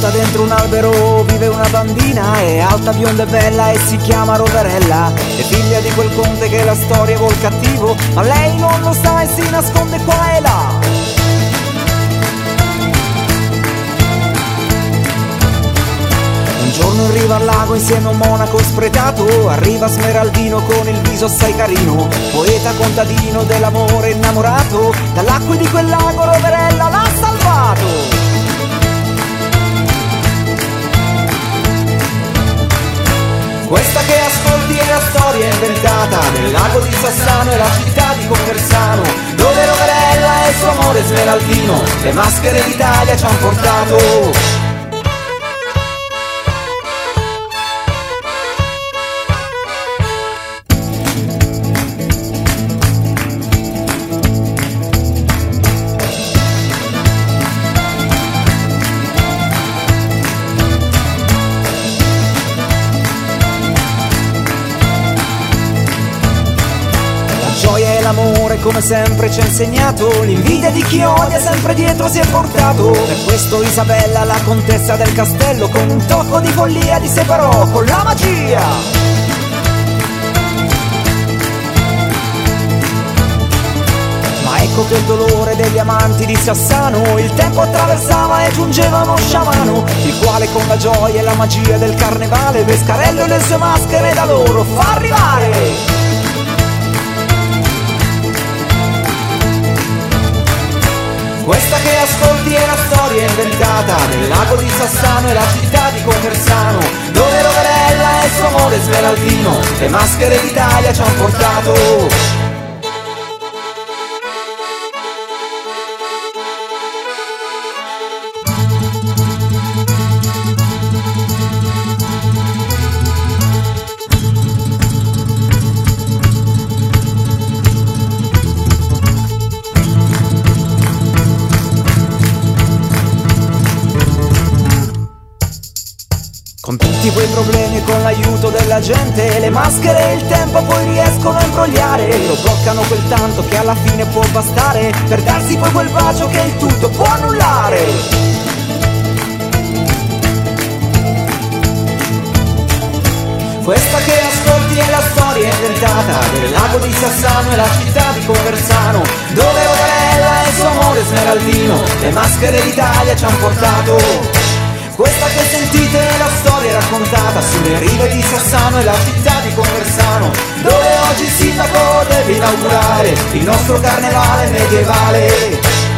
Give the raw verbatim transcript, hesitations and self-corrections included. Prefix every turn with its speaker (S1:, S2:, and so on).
S1: dentro un albero vive una bambina, è alta, bionda e bella e si chiama Roverella. È figlia di quel conte che la storia vuol cattivo, ma lei non lo sa e si nasconde qua e là. Un giorno arriva al lago insieme a un monaco spretato, arriva Smeraldino con il viso assai carino, poeta contadino dell'amore innamorato, dall'acqua di quel lago Roverella l'ha salvato. Questa che ascolti è la storia inventata del lago di Sassano e la città di Conversano, dove Roverella e il suo amore Smeraldino le maschere d'Italia ci han portato. L'amore come sempre ci ha insegnato, l'invidia di chi odia sempre dietro si è portato. Per questo Isabella, la contessa del castello, con un tocco di follia li separò con la magia. Ma ecco che il dolore degli amanti di Sassano il tempo attraversava e giungeva uno sciamano, il quale con la gioia e la magia del carnevale Pescarello e le sue maschere da loro fa arrivare. Questa che ascolti è la storia inventata del lago di Sassano e la città di Conversano, dove Roverella e il suo amore Smeraldino le maschere d'Italia ci han portato. Con tutti quei problemi e con l'aiuto della gente, le maschere e il tempo poi riescono a imbrogliare, lo bloccano quel tanto che alla fine può bastare per darsi poi quel bacio che il tutto può annullare. Questa che ascolti è la storia inventata del lago di Sassano e la città di Conversano, dove Roverella e il suo amore Smeraldino le maschere d'Italia ci han portato. Questa che sentite è la storia raccontata sulle rive di Sassano e la città di Conversano, dove oggi il sindaco deve inaugurare il nostro carnevale medievale.